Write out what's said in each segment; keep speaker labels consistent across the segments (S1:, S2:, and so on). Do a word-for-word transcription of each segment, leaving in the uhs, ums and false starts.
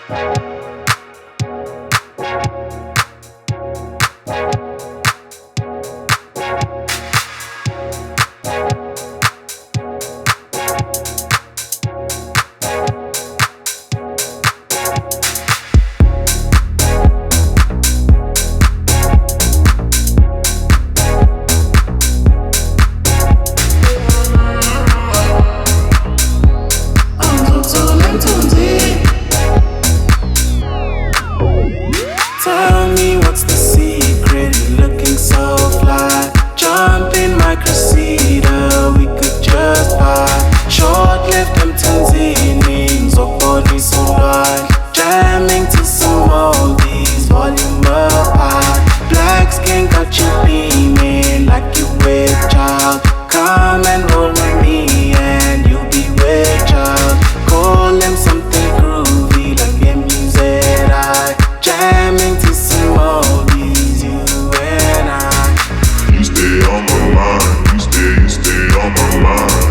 S1: Tell me what's the secret, you're looking so fly. Jump in my crusader, we could just buy. Short-lived emtenzini, zokboni sulai. Jamming to some oldies, volume up high. Black skin got you beaming like you with child. Come and roll with me and you'll be with child. Call him something groovy like M U Z I. Jamming to some oldies, you and I.
S2: You stay on my mind, you stay, you stay on my mind.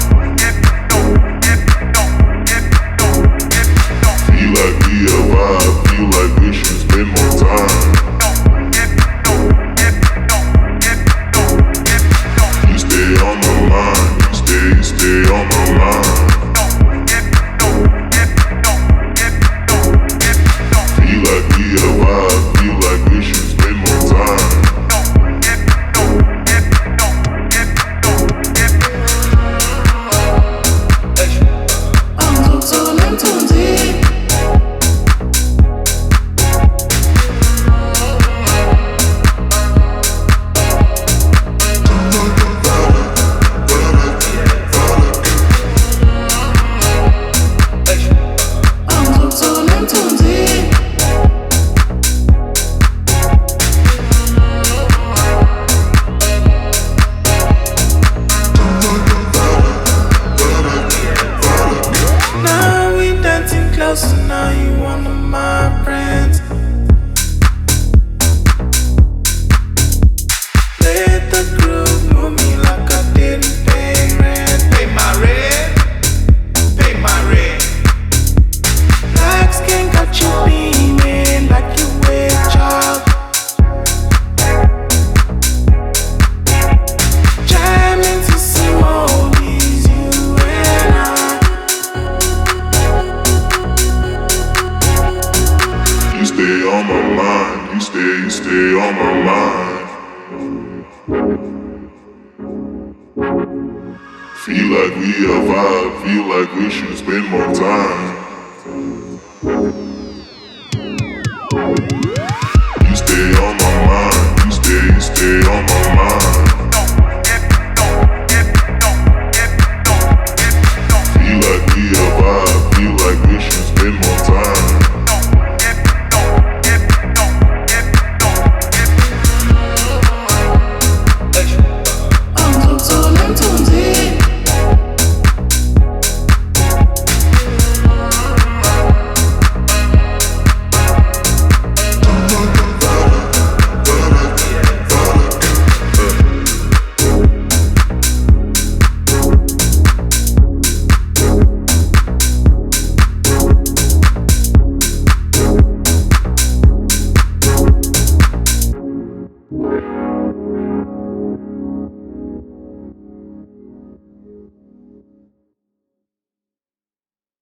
S2: Feel like we a vibe, feel like we should spend more time. You stay on my mind, you stay, you stay on my mind. Feel like we a vibe, feel like we should spend more time.
S1: Now we dancing closer, now you one of my friends. Let the groove move me like I didn't pay rent. Pay my rent, pay my rent. Black skin got you beaming like you with child. Jamming to some oldies, you and I.
S2: You stay on my mind, you stay, you stay on my mind. Feel like we a vibe, feel like we should spend more time.